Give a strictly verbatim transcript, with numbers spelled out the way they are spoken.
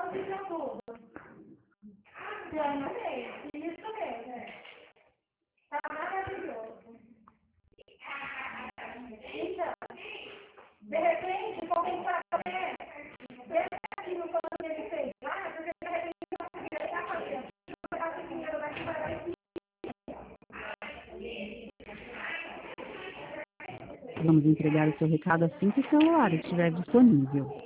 Isso mesmo. Tá maravilhoso. Então, de repente, vou pensar também, ver aqui no plano que ele fez lá, porque de repente ele está fazendo. Esse dinheiro daqui vai dar esse. Vamos entregar o seu recado assim que o seu horário estiver disponível.